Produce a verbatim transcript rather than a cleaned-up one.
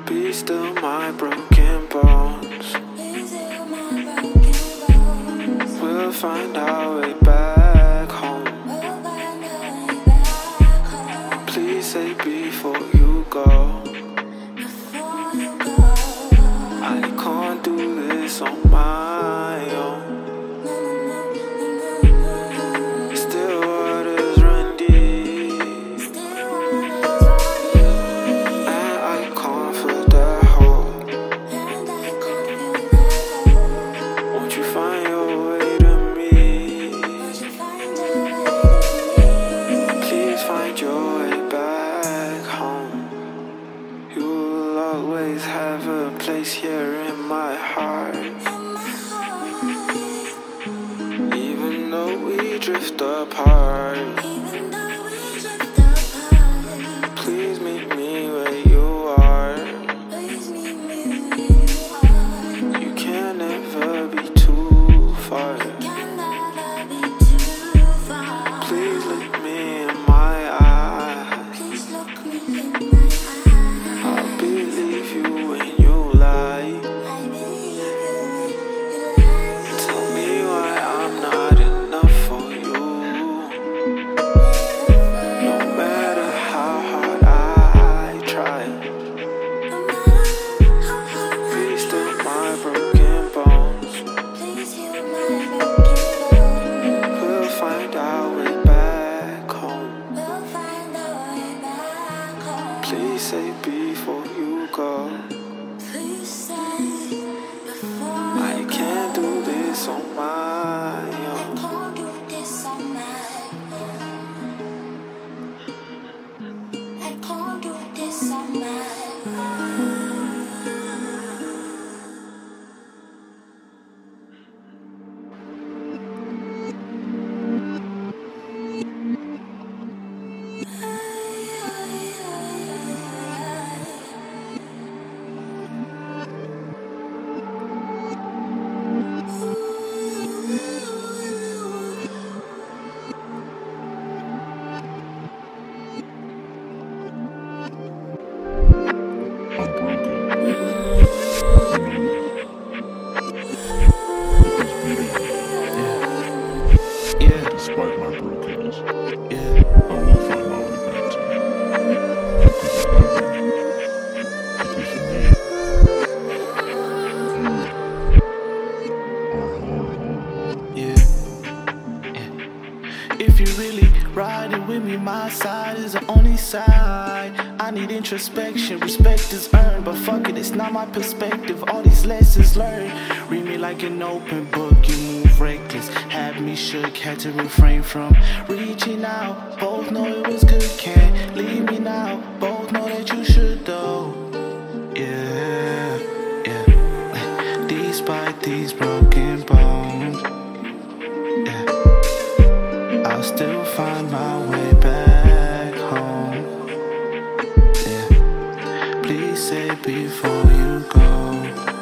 Be still my broken bones. We'll find our way back home. Please say before you go, I can't do this on my own. Still waters run deep, and I can't fill that hole. Won't you find your way to me? Please find your way back home. You will always have a place here in my heart. Even though we drift apart, please meet me where you are. You can never be too far. Please look me in my eyes. I'll believe you when you lie. Tell me why I'm not enough for you. No matter how hard I try, please still my broken bones. We'll find our way back home. Please say before you go, I can't do this on my own. Despite my brokenness, yeah, I will find my way back to you. Because for me, you are home. Yeah. Yeah. If you're really riding with me, my side is the only side. I need introspection, respect is earned, but fuck it, it's not my perspective. All these lessons learned, read me like an open book. You move reckless, had me shook, had to refrain from reaching out. Both know it was good, can't leave me now. Both know that you should though. Yeah, yeah. Despite these broken bones, yeah, I'll still find my way back home. Yeah, please say before you go,